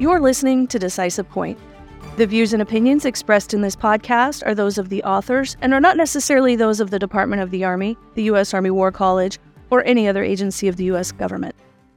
You're listening to Decisive Point. The views and opinions expressed in this podcast are those of the authors and are not necessarily those of the Department of the Army, the U.S. Army War College, or any other agency of the U.S. government.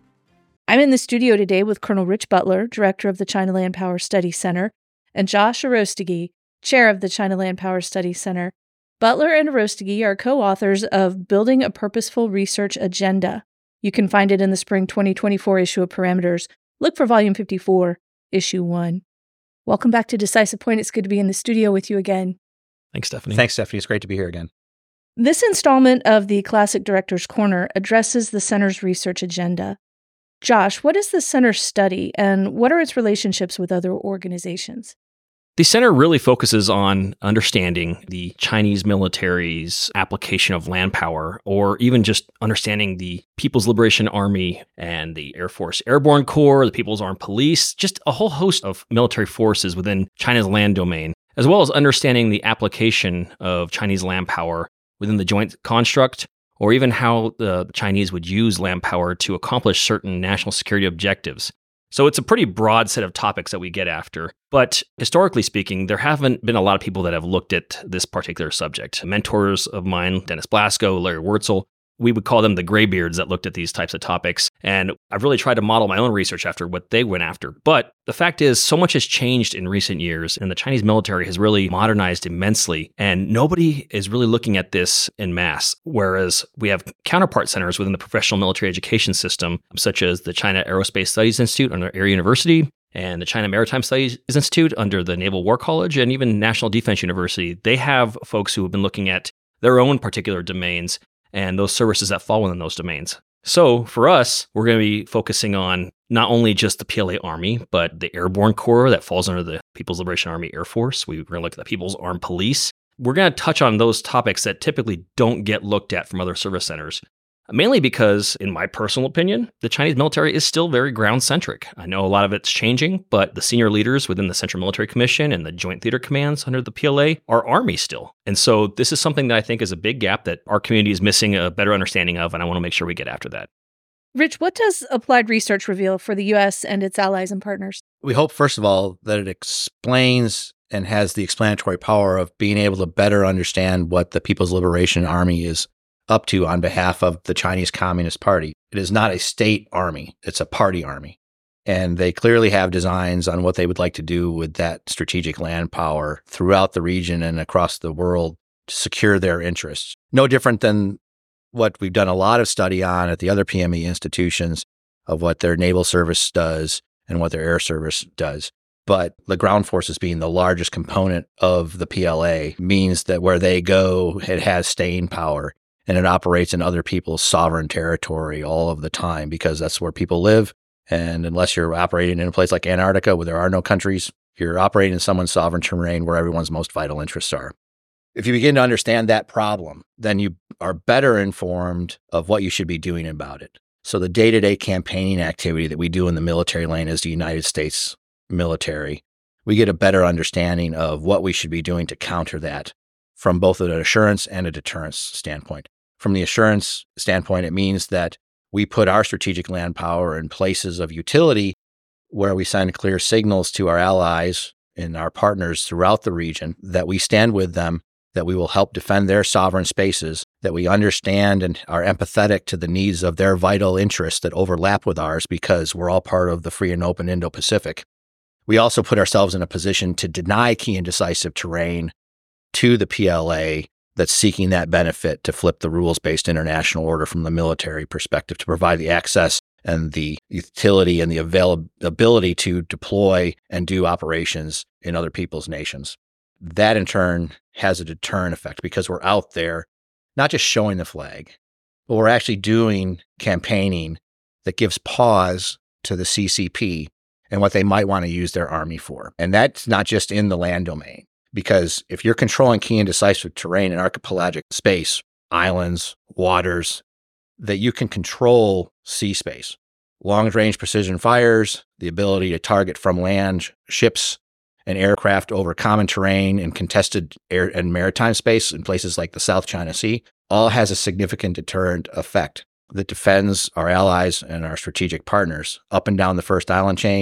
I'm in the studio today with Colonel Rich Butler, Director of the China Land Power Study Center, and Josh Arostegui, Chair of the China Land Power Study Center. Butler and Arostegui are co-authors of Building a Purposeful Research Agenda. You can find it in the spring 2024 issue of Parameters. Look for Volume 54, Issue 1. Welcome back to Decisive Point. It's good to be in the studio with you again. Thanks, Stephanie. Thanks, Stephanie. It's great to be here again. This installment of the Classic Director's Corner addresses the Center's research agenda. Josh, what is the Center's study, and what are its relationships with other organizations? The Center really focuses on understanding the Chinese military's application of land power, or even just understanding the People's Liberation Army and the Air Force Airborne Corps, the People's Armed Police, just a whole host of military forces within China's land domain, as well as understanding the application of Chinese land power within the joint construct, or even how the Chinese would use land power to accomplish certain national security objectives. So it's a pretty broad set of topics that we get after. But historically speaking, there haven't been a lot of people that have looked at this particular subject. Mentors of mine, Dennis Blasko, Larry Wurtzel, we would call them the graybeards that looked at these types of topics. And I've really tried to model my own research after what they went after. But the fact is, so much has changed in recent years, and the Chinese military has really modernized immensely. And nobody is really looking at this en masse. Whereas we have counterpart centers within the professional military education system, such as the China Aerospace Studies Institute under Air University, and the China Maritime Studies Institute under the Naval War College, and even National Defense University. They have folks who have been looking at their own particular domains and those services that fall within those domains. So for us, we're going to be focusing on not only just the PLA Army, but the Airborne Corps that falls under the People's Liberation Army Air Force. We're going to look at the People's Armed Police. We're going to touch on those topics that typically don't get looked at from other service centers. Mainly because, in my personal opinion, the Chinese military is still very ground-centric. I know a lot of it's changing, but the senior leaders within the Central Military Commission and the Joint Theater Commands under the PLA are Army still. And so this is something that I think is a big gap that our community is missing a better understanding of, and I want to make sure we get after that. Rich, what does applied research reveal for the U.S. and its allies and partners? We hope, first of all, that it explains and has the explanatory power of being able to better understand what the People's Liberation Army is up to on behalf of the Chinese Communist Party. It is not a state army, it's a party army. And they clearly have designs on what they would like to do with that strategic land power throughout the region and across the world to secure their interests. No different than what we've done a lot of study on at the other PME institutions of what their naval service does and what their air service does. But the ground forces being the largest component of the PLA means that where they go, it has staying power. And it operates in other people's sovereign territory all of the time because that's where people live. And unless you're operating in a place like Antarctica where there are no countries, you're operating in someone's sovereign terrain where everyone's most vital interests are. If you begin to understand that problem, then you are better informed of what you should be doing about it. So the day-to-day campaigning activity that we do in the military lane as the United States military, we get a better understanding of what we should be doing to counter that from both an assurance and a deterrence standpoint. From the assurance standpoint, it means that we put our strategic land power in places of utility where we send clear signals to our allies and our partners throughout the region that we stand with them, that we will help defend their sovereign spaces, that we understand and are empathetic to the needs of their vital interests that overlap with ours because we're all part of the free and open Indo-Pacific. We also put ourselves in a position to deny key and decisive terrain to the PLA that's seeking that benefit to flip the rules-based international order from the military perspective to provide the access and the utility and the availability to deploy and do operations in other people's nations. That in turn has a deterrent effect because we're out there not just showing the flag, but we're actually doing campaigning that gives pause to the CCP and what they might want to use their army for. And that's not just in the land domain. Because if you're controlling key and decisive terrain in archipelagic space, islands, waters, that you can control sea space. Long-range precision fires, the ability to target from land ships and aircraft over common terrain and contested air and maritime space in places like the South China Sea, all has a significant deterrent effect that defends our allies and our strategic partners up and down the first island chain,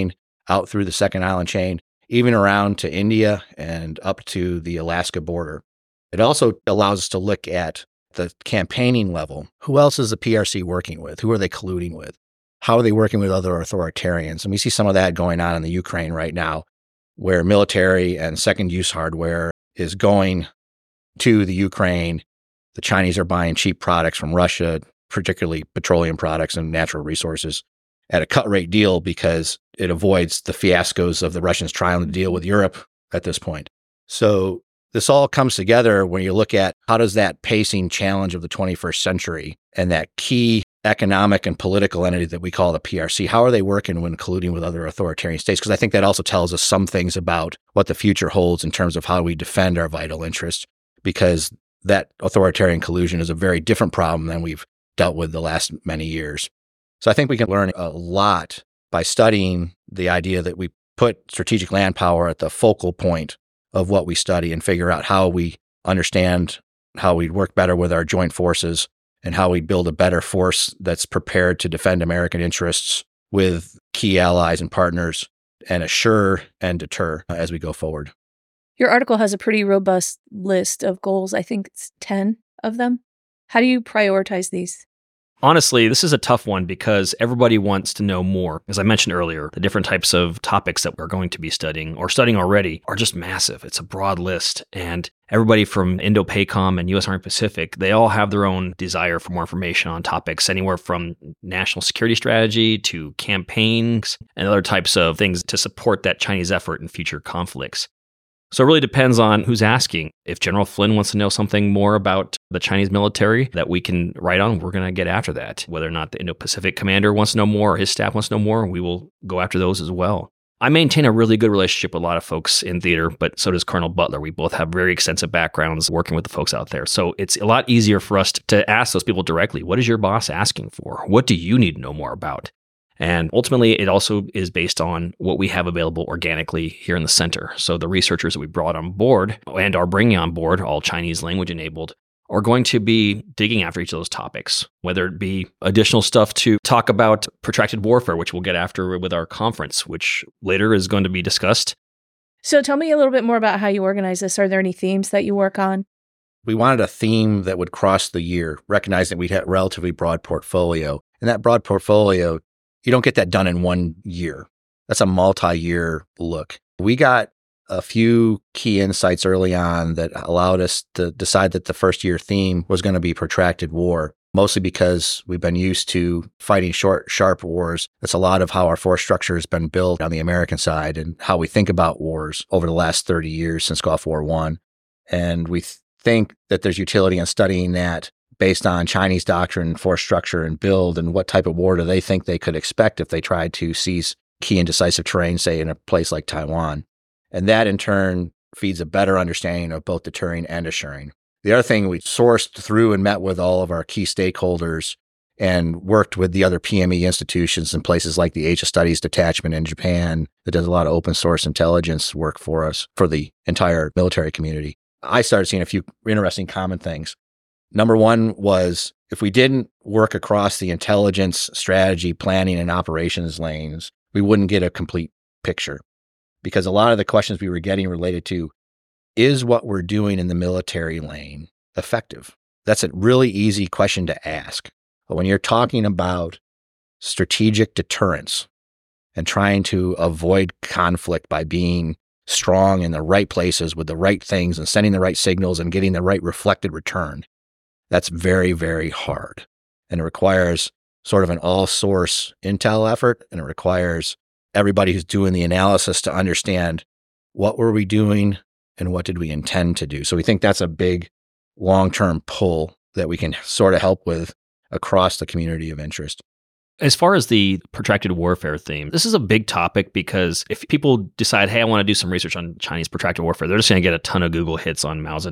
out through the second island chain, even around to India and up to the Alaska border. It also allows us to look at the campaigning level. Who else is the PRC working with? Who are they colluding with? How are they working with other authoritarians? And we see some of that going on in the Ukraine right now, where military and second use hardware is going to the Ukraine. The Chinese are buying cheap products from Russia, particularly petroleum products and natural resources, at a cut rate deal because it avoids the fiascos of the Russians trying to deal with Europe at this point. So this all comes together when you look at how does that pacing challenge of the 21st century and that key economic and political entity that we call the PRC, how are they working when colluding with other authoritarian states? Because I think that also tells us some things about what the future holds in terms of how we defend our vital interests, because that authoritarian collusion is a very different problem than we've dealt with the last many years. So I think we can learn a lot by studying the idea that we put strategic land power at the focal point of what we study and figure out how we understand how we work better with our joint forces and how we build a better force that's prepared to defend American interests with key allies and partners and assure and deter as we go forward. Your article has a pretty robust list of goals. I think it's 10 of them. How do you prioritize these? Honestly, this is a tough one because everybody wants to know more. As I mentioned earlier, the different types of topics that we're going to be studying or studying already are just massive. It's a broad list. And everybody from Indo-PACOM and U.S. Army Pacific, they all have their own desire for more information on topics anywhere from national security strategy to campaigns and other types of things to support that Chinese effort in future conflicts. So it really depends on who's asking. If General Flynn wants to know something more about the Chinese military that we can write on, we're going to get after that. Whether or not the Indo-Pacific commander wants to know more or his staff wants to know more, we will go after those as well. I maintain a really good relationship with a lot of folks in theater, but so does Colonel Butler. We both have very extensive backgrounds working with the folks out there. So it's a lot easier for us to ask those people directly, what is your boss asking for? What do you need to know more about? And ultimately, it also is based on what we have available organically here in the center. So the researchers that we brought on board and are bringing on board, all Chinese language enabled, are going to be digging after each of those topics, whether it be additional stuff to talk about protracted warfare, which we'll get after with our conference, which later is going to be discussed. So tell me a little bit more about how you organize this. Are there any themes that you work on? We wanted a theme that would cross the year, recognizing we'd had a relatively broad portfolio. And that broad portfolio, you don't get that done in 1 year. That's a multi-year look. We got a few key insights early on that allowed us to decide that the first year theme was going to be protracted war, mostly because we've been used to fighting short, sharp wars. That's a lot of how our force structure has been built on the American side and how we think about wars over the last 30 years since Gulf War I. And we think that there's utility in studying that based on Chinese doctrine, force structure, and build, and what type of war do they think they could expect if they tried to seize key and decisive terrain, say, in a place like Taiwan. And that, in turn, feeds a better understanding of both deterring and assuring. The other thing, we sourced through and met with all of our key stakeholders and worked with the other PME institutions in places like the Asia Studies Detachment in Japan that does a lot of open source intelligence work for us, for the entire military community. I started seeing a few interesting common things. Number one was if we didn't work across the intelligence, strategy, planning, and operations lanes, we wouldn't get a complete picture. Because a lot of the questions we were getting related to, is what we're doing in the military lane effective? That's a really easy question to ask. But when you're talking about strategic deterrence and trying to avoid conflict by being strong in the right places with the right things and sending the right signals and getting the right reflected return, that's very, very hard. And it requires sort of an all-source intel effort, and it requires everybody who's doing the analysis to understand what were we doing and what did we intend to do. So we think that's a big long-term pull that we can sort of help with across the community of interest. As far as the protracted warfare theme, this is a big topic because if people decide, hey, I want to do some research on Chinese protracted warfare, they're just going to get a ton of Google hits on Mao Zedong.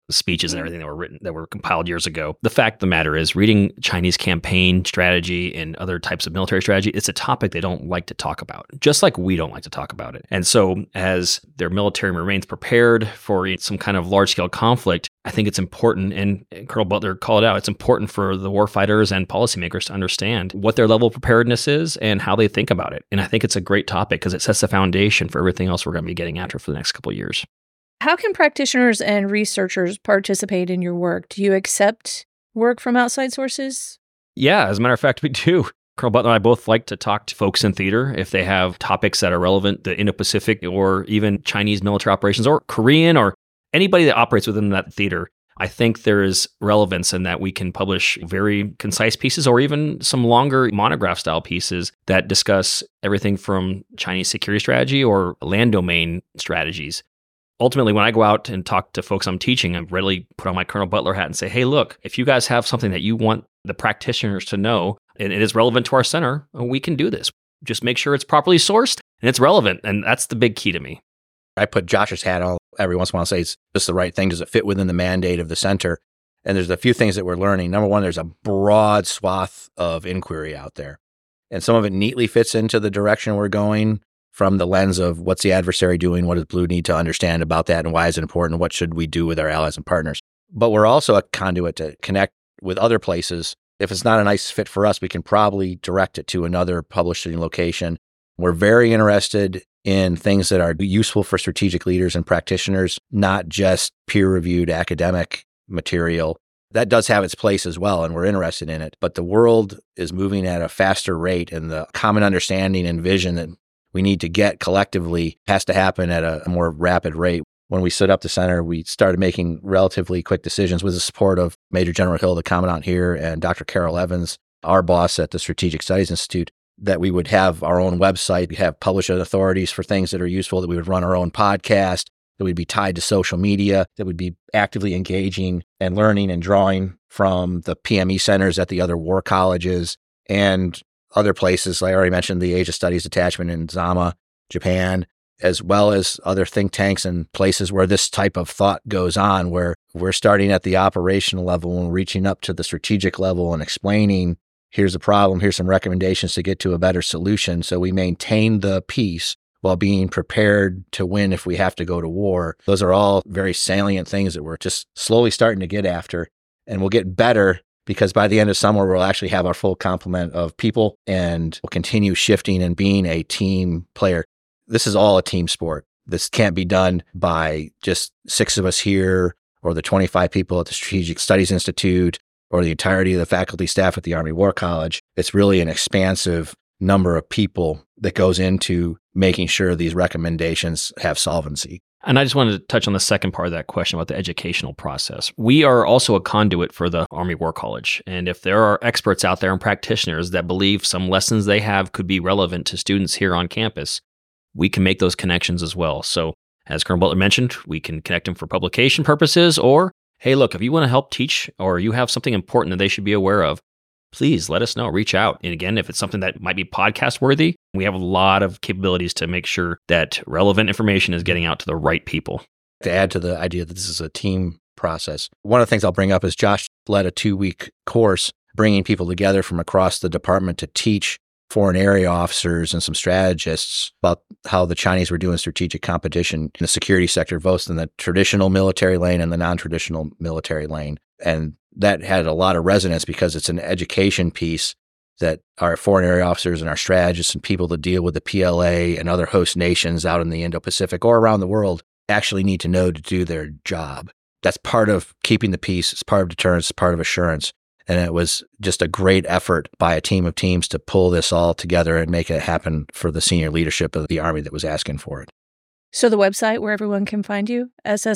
speeches and everything that were compiled years ago. The fact of the matter is, reading Chinese campaign strategy and other types of military strategy, it's a topic they don't like to talk about, just like we don't like to talk about it. And so as their military remains prepared for some kind of large-scale conflict, I think it's important, and Colonel Butler called it out, it's important for the warfighters and policymakers to understand what their level of preparedness is and how they think about it. And I think it's a great topic because it sets the foundation for everything else we're going to be getting after for the next couple of years. How can practitioners and researchers participate in your work? Do you accept work from outside sources? Yeah, as a matter of fact, we do. Colonel Butler and I both like to talk to folks in theater if they have topics that are relevant to Indo-Pacific or even Chinese military operations or Korean or anybody that operates within that theater. I think there is relevance in that we can publish very concise pieces or even some longer monograph style pieces that discuss everything from Chinese security strategy or land domain strategies. Ultimately, when I go out and talk to folks I'm teaching, I readily put on my Colonel Butler hat and say, hey, look, if you guys have something that you want the practitioners to know and it is relevant to our center, we can do this. Just make sure it's properly sourced and it's relevant. And that's the big key to me. I put Josh's hat on every once in a while and say, it's just the right thing. Does it fit within the mandate of the center? And there's a few things that we're learning. Number one, there's a broad swath of inquiry out there. And some of it neatly fits into the direction we're going from the lens of what's the adversary doing? What does Blue need to understand about that? And why is it important? What should we do with our allies and partners? But we're also a conduit to connect with other places. If it's not a nice fit for us, we can probably direct it to another publishing location. We're very interested in things that are useful for strategic leaders and practitioners, not just peer-reviewed academic material. That does have its place as well, and we're interested in it. But the world is moving at a faster rate, and the common understanding and vision that we need to get collectively has to happen at a more rapid rate. When we stood up the center, we started making relatively quick decisions with the support of Major General Hill, the commandant here, and Dr. Carol Evans, our boss at the Strategic Studies Institute, that we would have our own website, we have publishing authorities for things that are useful, that we would run our own podcast, that we'd be tied to social media, that would be actively engaging and learning and drawing from the PME centers at the other war colleges and other places. I already mentioned the Asia Studies Detachment in Zama, Japan, as well as other think tanks and places where this type of thought goes on, where we're starting at the operational level and reaching up to the strategic level and explaining, here's the problem, here's some recommendations to get to a better solution. So we maintain the peace while being prepared to win if we have to go to war. Those are all very salient things that we're just slowly starting to get after. And we'll get better because by the end of summer, we'll actually have our full complement of people and we'll continue shifting and being a team player. This is all a team sport. This can't be done by just 6 of us here or the 25 people at the Strategic Studies Institute or the entirety of the faculty staff at the Army War College. It's really an expansive number of people that goes into making sure these recommendations have solvency. And I just wanted to touch on the second part of that question about the educational process. We are also a conduit for the Army War College. And if there are experts out there and practitioners that believe some lessons they have could be relevant to students here on campus, we can make those connections as well. So as Colonel Butler mentioned, we can connect them for publication purposes, or, hey, look, if you want to help teach or you have something important that they should be aware of, please let us know, reach out. And again, if it's something that might be podcast worthy, we have a lot of capabilities to make sure that relevant information is getting out to the right people. To add to the idea that this is a team process, one of the things I'll bring up is Josh led a 2-week course bringing people together from across the department to teach foreign area officers and some strategists about how the Chinese were doing strategic competition in the security sector, both in the traditional military lane and the non-traditional military lane. And that had a lot of resonance because it's an education piece that our foreign area officers and our strategists and people that deal with the PLA and other host nations out in the Indo-Pacific or around the world actually need to know to do their job. That's part of keeping the peace. It's part of deterrence. It's part of assurance. And it was just a great effort by a team of teams to pull this all together and make it happen for the senior leadership of the Army that was asking for it. So the website where everyone can find you,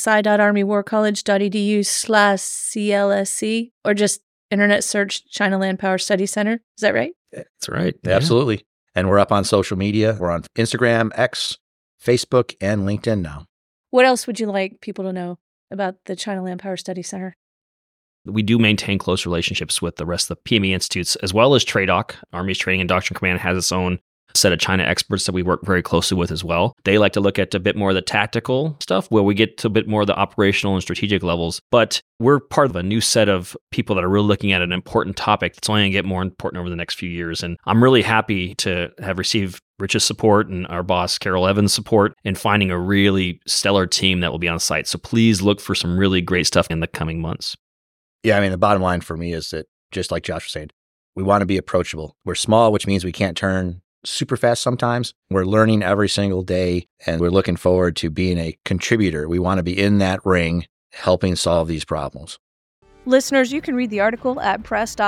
ssi.armywarcollege.edu/CLSC, or just internet search China Land Power Study Center. Is that right? That's right. Yeah. Absolutely. And we're up on social media. We're on Instagram, X, Facebook, and LinkedIn now. What else would you like people to know about the China Land Power Study Center? We do maintain close relationships with the rest of the PME institutes, as well as TRADOC. Army's Training and Doctrine Command has its own set of China experts that we work very closely with as well. They like to look at a bit more of the tactical stuff where we get to a bit more of the operational and strategic levels. But we're part of a new set of people that are really looking at an important topic that's only going to get more important over the next few years. And I'm really happy to have received Rich's support and our boss, Carol Evans' support in finding a really stellar team that will be on site. So please look for some really great stuff in the coming months. Yeah, I mean, the bottom line for me is that, just like Josh was saying, we want to be approachable. We're small, which means we can't turn super fast sometimes. We're learning every single day, and we're looking forward to being a contributor. We want to be in that ring helping solve these problems. Listeners, you can read the article at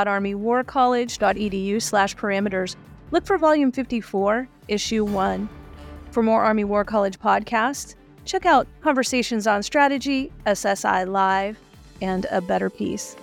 press.armywarcollege.edu/parameters. Look for Volume 54, Issue 1. For more Army War College podcasts, check out Conversations on Strategy, SSI Live, and A Better Peace.